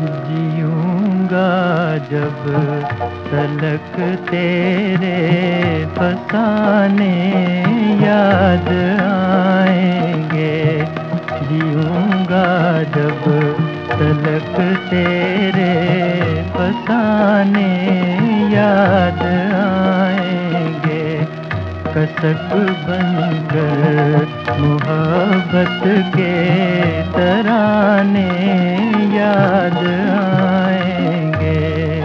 जीऊंगा जब तलक तेरे फसाने याद आएंगे। जीऊंगा जब तलक तेरे फसाने याद आएंगे। कसक बनकर मोहब्बत के तराने याद आएंगे।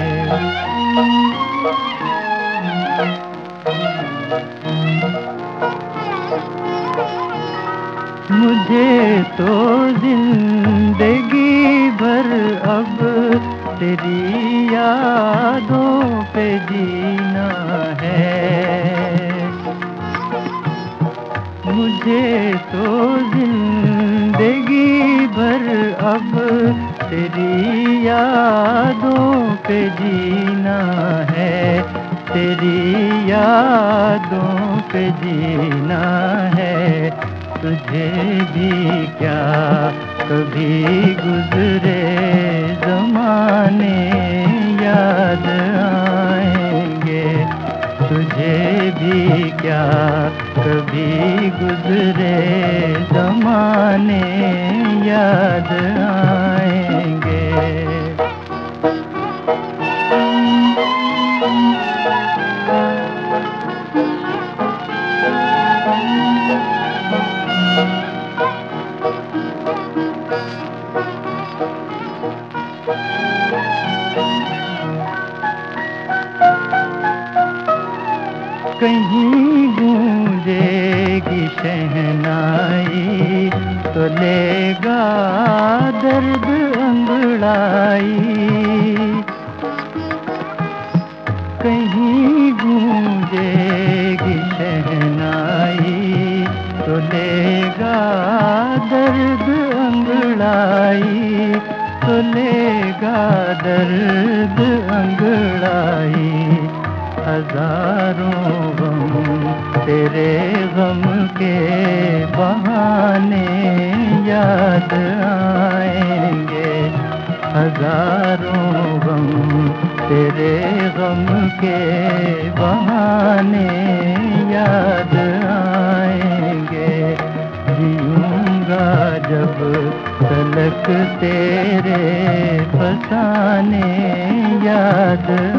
मुझे तो जिंदगी भर अब तेरी यादों पे जीना है। मुझे तो जिंदगी भर अब तेरी यादों पे जीना है। तेरी यादों पे जीना है। तुझे भी क्या कभी गुजरे ज़माने याद आएंगे। तुझे भी क्या कभी गुजरे ज़माने याद आएंगे। कहीं गूंजेगी शहनाई तो लेगा दर्द अंगड़ाई। कहीं गूंजेगी शहनाई तो लेगा दर्द अंगड़ाई। तो लेगा दर्द अंगड़ाई। हजारों गम तेरे गम के बहाने याद आएंगे। हजारों गम तेरे गम के बहाने याद आएंगे। जीऊंगा जब तलक तेरे फसाने याद